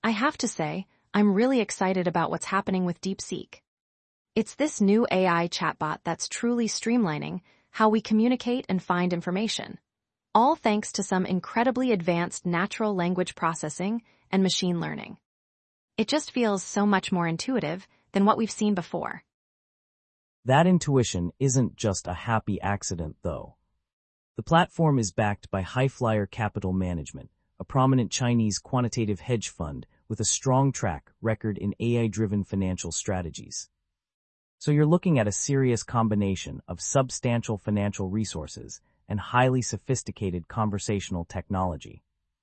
I have to say, I'm really excited about what's happening with DeepSeek. It's this new AI chatbot that's truly streamlining how we communicate and find information, all thanks to some incredibly advanced natural language processing and machine learning. It just feels so much more intuitive than what we've seen before. That intuition isn't just a happy accident, though. The platform is backed by Highflyer Capital Management, a prominent Chinese quantitative hedge fund with a strong track record in AI-driven financial strategies. So you're looking at a serious combination of substantial financial resources and highly sophisticated conversational technology.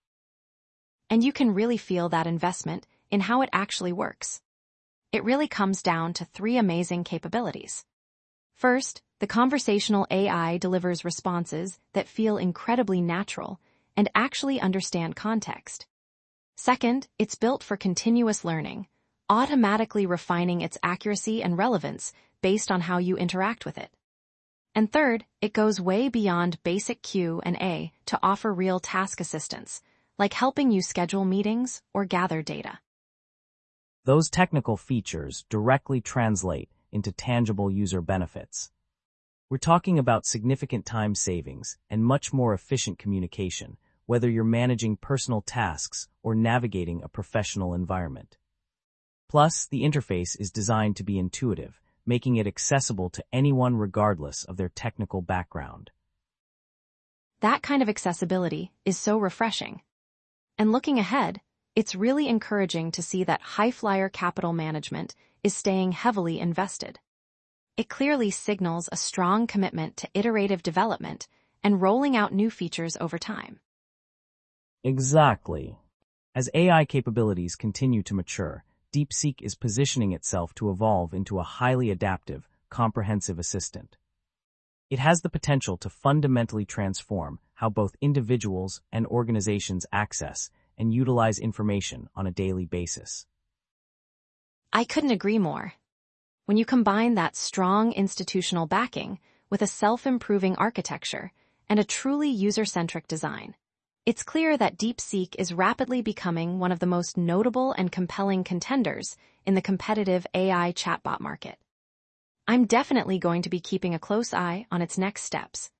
And you can really feel that investment in how it actually works. It really comes down to three amazing capabilities. First, the conversational AI delivers responses that feel incredibly natural and actually understand context. Second, it's built for continuous learning, automatically refining its accuracy and relevance based on how you interact with it. And third, it goes way beyond basic Q&A to offer real task assistance, like helping you schedule meetings or gather data. Those technical features directly translate into tangible user benefits. We're talking about significant time savings and much more efficient communication, whether you're managing personal tasks or navigating a professional environment. Plus, the interface is designed to be intuitive, making it accessible to anyone regardless of their technical background. That kind of accessibility is so refreshing. And looking ahead, it's really encouraging to see that Highflyer Capital Management is staying heavily invested. It clearly signals a strong commitment to iterative development and rolling out new features over time. Exactly. As AI capabilities continue to mature, DeepSeek is positioning itself to evolve into a highly adaptive, comprehensive assistant. It has the potential to fundamentally transform how both individuals and organizations access and utilize information on a daily basis. I couldn't agree more. When you combine that strong institutional backing with a self-improving architecture and a truly user-centric design, it's clear that DeepSeek is rapidly becoming one of the most notable and compelling contenders in the competitive AI chatbot market. I'm definitely going to be keeping a close eye on its next steps.